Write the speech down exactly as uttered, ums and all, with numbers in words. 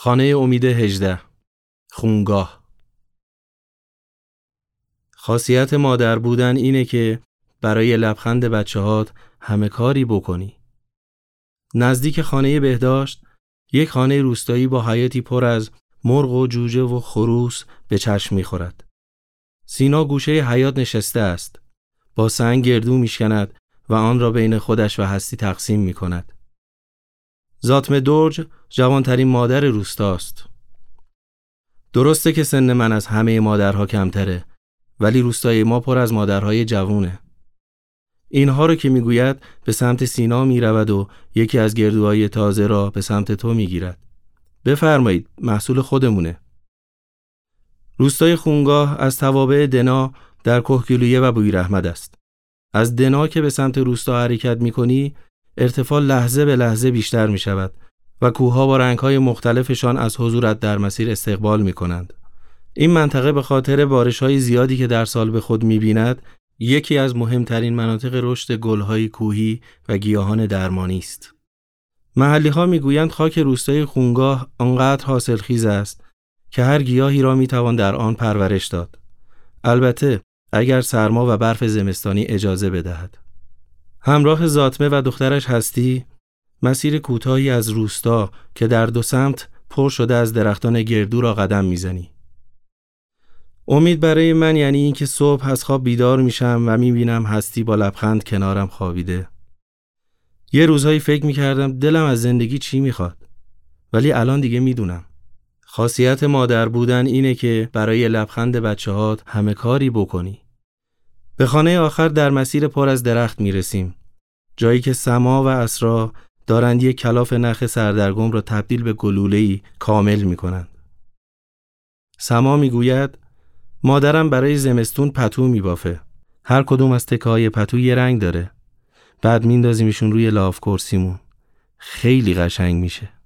خانه امید هجده. خونگاه. خاصیت مادر بودن اینه که برای لبخند بچه‌هات همه کاری بکنی. نزدیک خانه بهداشت یک خانه روستایی با حیاطی پر از مرغ و جوجه و خروس به چشم می‌خورد. سینا گوشه حیاط نشسته است. با سنگ گردو میشکند و آن را بین خودش و هستی تقسیم می‌کند. زاتم درج جوانترین مادر روستاست. درسته که سن من از همه مادرها کمتره، ولی روستای ما پر از مادرهای جوونه. اینها رو که میگوید به سمت سینا میرود و یکی از گردوهای تازه را به سمت تو میگیرد. بفرمایید، محصول خودمونه. روستای خونگاه از توابع دنا در کهگیلویه و بویراحمد است. از دنا که به سمت روستا حرکت میکنی، ارتفاع لحظه به لحظه بیشتر میشود و کوهها با رنگهای مختلفشان از حضورت در مسیر استقبال میکنند. این منطقه به خاطر بارش‌های زیادی که در سال به خود می‌بیند، یکی از مهمترین مناطق رشد گل‌های کوهی و گیاهان درمانی است. محلی‌ها می‌گویند خاک روستای خونگاه آنقدر حاصلخیز است که هر گیاهی را می‌توان در آن پرورش داد. البته اگر سرما و برف زمستانی اجازه بدهد. همراه زاتمه و دخترش هستی، مسیر کوتاهی از روستا که در دو سمت پر شده از درختان گردو را قدم می‌زنی. امید برای من یعنی این که صبح از خواب بیدار میشم و میبینم هستی با لبخند کنارم خوابیده. یه روزهایی فکر میکردم دلم از زندگی چی میخواد، ولی الان دیگه میدونم. خاصیت مادر بودن اینه که برای لبخند بچه‌هات همه کاری بکنی. به خانه آخر در مسیر پر از درخت میرسیم، جایی که سما و اسرا دارند یک کلاف نخ سردرگم را تبدیل به گلوله‌ای کامل میکنند. سما میگوید مادرم برای زمستون پتو میبافه. هر کدوم از تکه‌های پتو یه رنگ داره. بعد میندازیمشون روی لاف کرسیمون. خیلی قشنگ میشه.